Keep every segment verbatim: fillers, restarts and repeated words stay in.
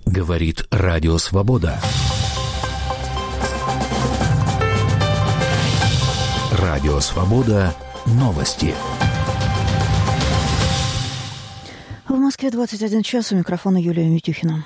Говорит Радио Свобода. Радио Свобода. Новости. В Москве двадцать один час. У микрофона Юлия Митюхина.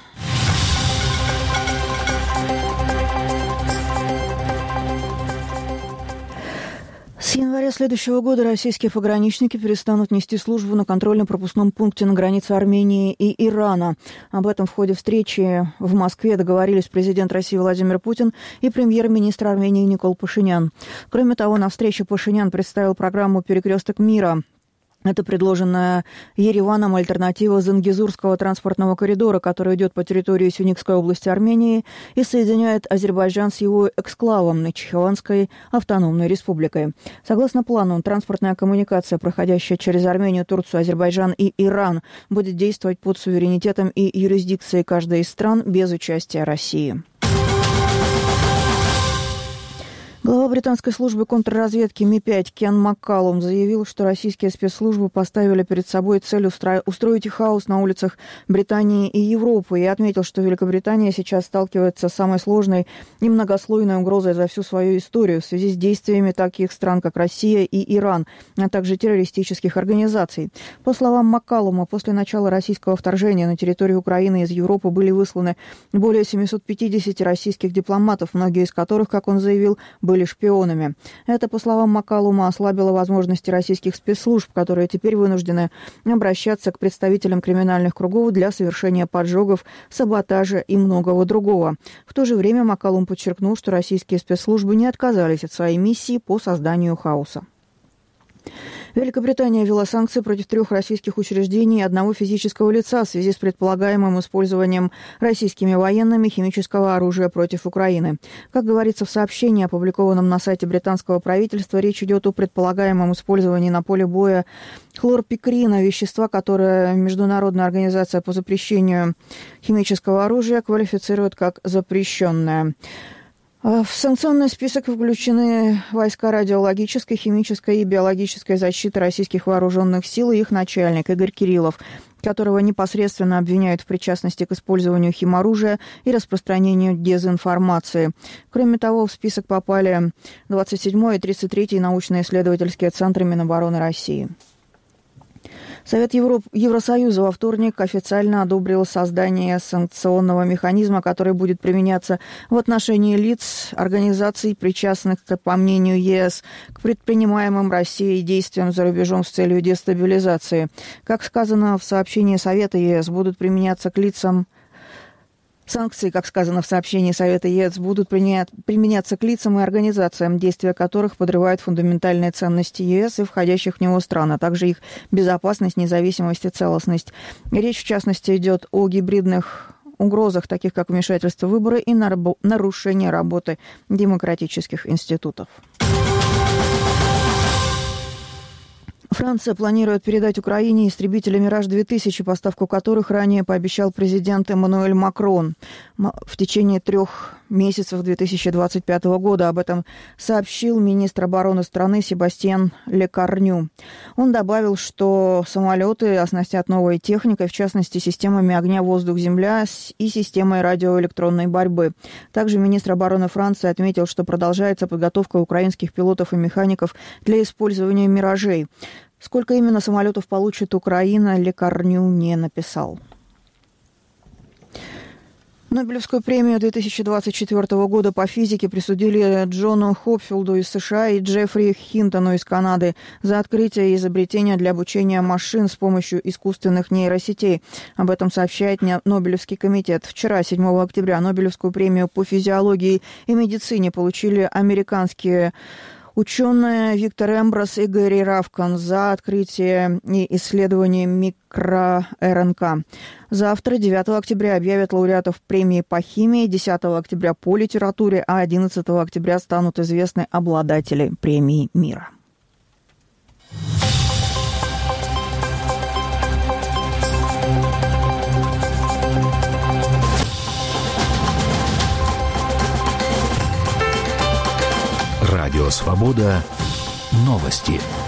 С января следующего года российские пограничники перестанут нести службу на контрольно-пропускном пункте на границе Армении и Ирана. Об этом в ходе встречи в Москве договорились президент России Владимир Путин и премьер-министр Армении Никол Пашинян. Кроме того, на встрече Пашинян представил программу «Перекресток мира». Это предложенная Ереваном альтернатива Зангезурского транспортного коридора, который идет по территории Сюникской области Армении и соединяет Азербайджан с его эксклавом Начхиванской автономной республикой. Согласно плану, транспортная коммуникация, проходящая через Армению, Турцию, Азербайджан и Иран, будет действовать под суверенитетом и юрисдикцией каждой из стран без участия России. Глава британской службы контрразведки Ми пять Кен Маккалум заявил, что российские спецслужбы поставили перед собой цель устро... устроить хаос на улицах Британии и Европы, и отметил, что Великобритания сейчас сталкивается с самой сложной и многослойной угрозой за всю свою историю в связи с действиями таких стран, как Россия и Иран, а также террористических организаций. По словам Маккалума, после начала российского вторжения на территорию Украины из Европы были высланы более семьсот пятьдесят российских дипломатов, многие из которых, как он заявил, были шпионами. Это, по словам Маккалума, ослабило возможности российских спецслужб, которые теперь вынуждены обращаться к представителям криминальных кругов для совершения поджогов, саботажа и многого другого. В то же время Маккалум подчеркнул, что российские спецслужбы не отказались от своей миссии по созданию хаоса. Великобритания ввела санкции против трех российских учреждений и одного физического лица в связи с предполагаемым использованием российскими военными химического оружия против Украины. Как говорится в сообщении, опубликованном на сайте британского правительства, речь идет о предполагаемом использовании на поле боя хлорпикрина, вещества, которое Международная организация по запрещению химического оружия квалифицирует как запрещенное. В санкционный список включены войска радиологической, химической и биологической защиты российских вооруженных сил и их начальник Игорь Кириллов, которого непосредственно обвиняют в причастности к использованию химоружия и распространению дезинформации. Кроме того, в список попали двадцать седьмой и тридцать третий научно-исследовательские центры Минобороны России. Совет Евро... Евросоюза во вторник официально одобрил создание санкционного механизма, который будет применяться в отношении лиц, организаций, причастных, по мнению ЕС, к предпринимаемым Россией действиям за рубежом с целью дестабилизации. Как сказано в сообщении Совета ЕС, будут применяться к лицам Санкции, как сказано в сообщении Совета ЕС, будут применяться к лицам и организациям, действия которых подрывают фундаментальные ценности ЕС и входящих в него стран, а также их безопасность, независимость и целостность. Речь, в частности, идет о гибридных угрозах, таких как вмешательство в выборы и нарушение работы демократических институтов. Франция планирует передать Украине истребители «Мираж две тысячи», поставку которых ранее пообещал президент Эммануэль Макрон в течение трех месяцев две тысячи двадцать пятого года. Об этом сообщил министр обороны страны Себастьян Лекарню. Он добавил, что самолеты оснастят новой техникой, в частности, системами огня воздух-земля и системой радиоэлектронной борьбы. Также министр обороны Франции отметил, что продолжается подготовка украинских пилотов и механиков для использования «Миражей». Сколько именно самолетов получит Украина, Лекарню не написал. Нобелевскую премию две тысячи двадцать четвёртого года по физике присудили Джону Хопфилду из США и Джеффри Хинтону из Канады за открытие и изобретение для обучения машин с помощью искусственных нейросетей. Об этом сообщает Нобелевский комитет. Вчера, седьмого октября, Нобелевскую премию по физиологии и медицине получили американские ученые Виктор Эмброс и Гэри Равкан за открытие и исследование микро-РНК. Завтра, девятого октября, объявят лауреатов премии по химии, десятого октября по литературе, а одиннадцатого октября станут известны обладатели премии мира. Радио «Свобода». Новости.